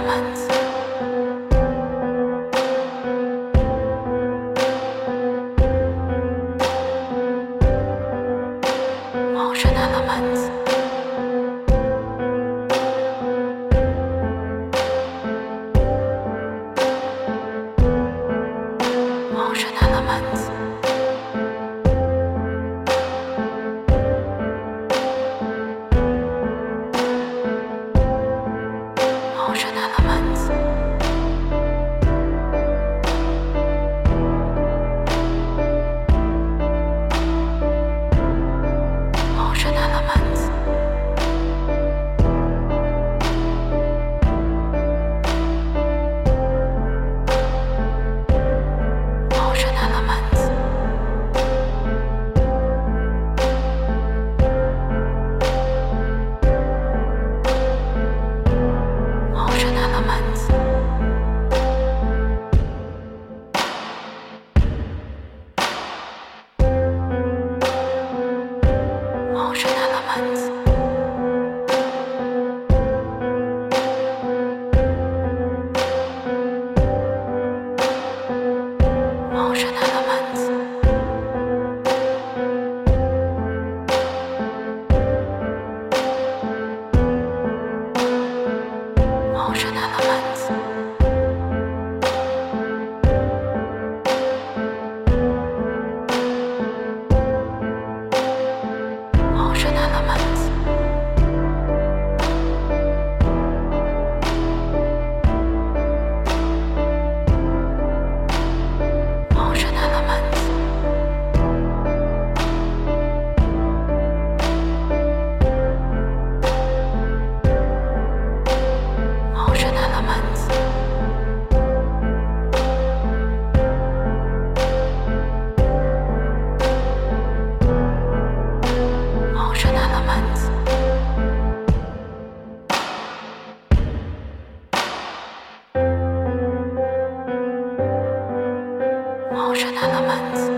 门子，猫生来了门子，猫生来了门子，猫生来了门子，猫生来了门子，猫生来了门子，猫生来了门子，猫生来了门子，猫生来了门子，猫生来了门子，猫生来了门子，猫生来了门子，猫生来了门子，猫生来了门子，猫生来了门子。